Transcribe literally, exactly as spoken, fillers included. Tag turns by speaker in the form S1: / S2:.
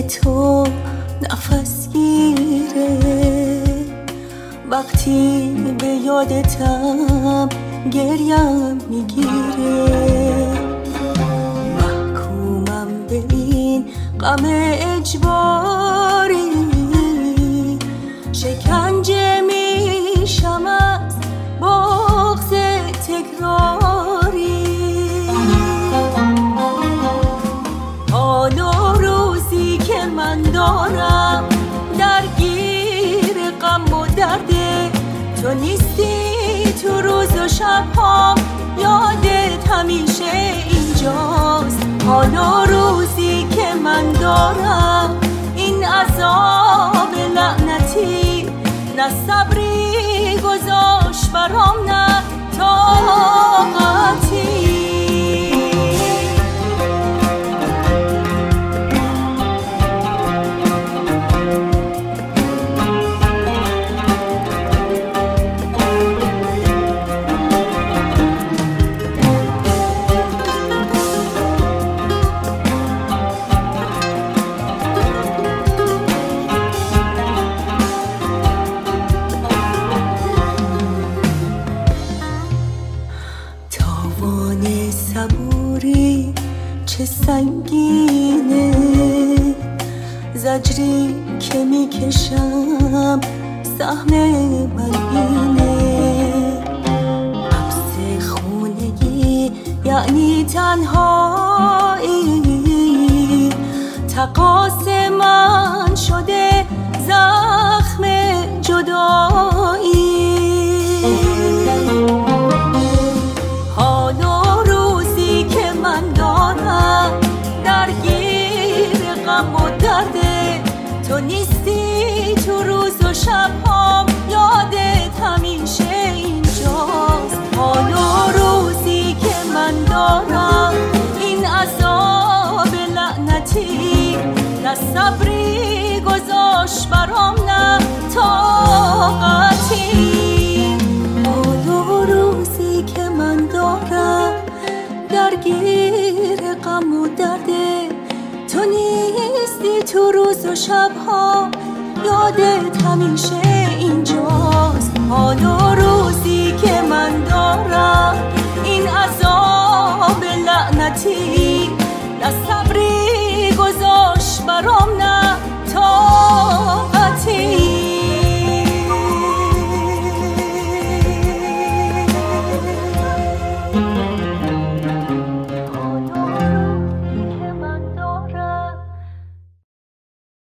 S1: تو نفس گیره، وقتی به یادتم گریم میگیره. محکومم به این غم اجباری، شکنجه میشم از بغض تکراری. حال و روزی که من دارم درگیر غم و درده، تو نیستی تو روز و شب‌هام، یادت همیشه اینجاست. حال و روزی که من دارم این عذاب لعنتی، نه صبری گذاشت برام نه طاقتی. صبوری چه سنگینه، زجری که میکشم سهم من اینه. حبس خونگی یعنی تنهایی، تقاص من شده زخم جدایی. تو نیستی تو روز و شب‌هام، یادت همیشه اینجاست. حال و روزی که من دارم این عذاب لعنتی، نه صبری گذاشت برام نه طاقتی. حال و روزی که من دارم درگیر غم و درده، تو نیستی تو روز و شب‌ها، یادت همیشه اینجاست. حال و روزی که من دارم این عذاب لعنتی، نه صبری